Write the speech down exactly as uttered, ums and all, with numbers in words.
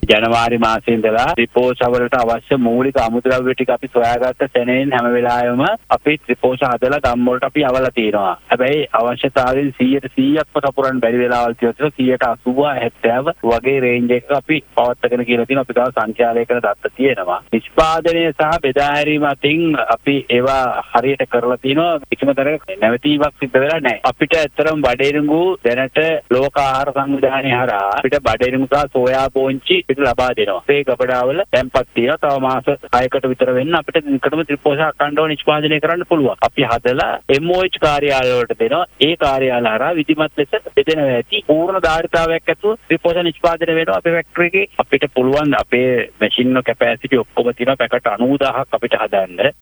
ජනවාරි මාසයේ ඉඳලා ත්‍රිපෝෂ වලට අවශ්‍ය මූලික අමුද්‍රව්‍ය ටික අපි සොයාගත්ත සැනෙන් හැම වෙලාවෙම අපි ත්‍රිපෝෂ හදලා ගම් වලට අපි අවලා තියෙනවා. හැබැයි අවශ්‍යතාවයෙන් සීයට සීයක්ම සපුරන්න බැරි වෙලාවල් තියෙනවා. සීයට අසූව හැත්තෑව වගේ රේන්ජ් එක අපි පවත්වාගෙන කියලා තියෙනවා. අපි ගාව සංඛ්‍යාලයකට දත්ත තියෙනවා. නිෂ්පාදනය සහ බෙදා හැරීම අතින් අපි ඒවා හරියට කරලා තිනවා. කිසිම තරක නැවතීමක් සිද්ධ වෙලා නැහැ. අපිට ඇත්තරම බඩේරුඟු දැනට ලෝක ආහාර සංවිධානය හරහා අපිට බඩේරුඟු සහ සෝයා බෝංචි පිට ලබා දෙනවා. ඒ ගබඩාවල තැන්පත් තියෙනවා. තව මාස හයකට විතර වෙන්න අපිට නිකටම ත්‍රිපෝෂ අඛණ්ඩව නිෂ්පාදනය කරන්න පුළුවන්. අපි හදලා එම් ඕ එච් කාර්යාලය වලට දෙනවා. ඒ කාර්යාල හරහා විධිමත් ලෙස බෙදෙනවා ඇති. පූර්ණ ධාරිතාවයක් ඇතුව ත්‍රිපෝෂ නිෂ්පාදනය වෙනවා අපේ ෆැක්ටරි එකේ. අපිට පුළුවන් අපේ මැෂින් එක කැපැසිටි ඔක්කොම තියෙනවා පැකට් අනූදාහක් අපිට හදන්න.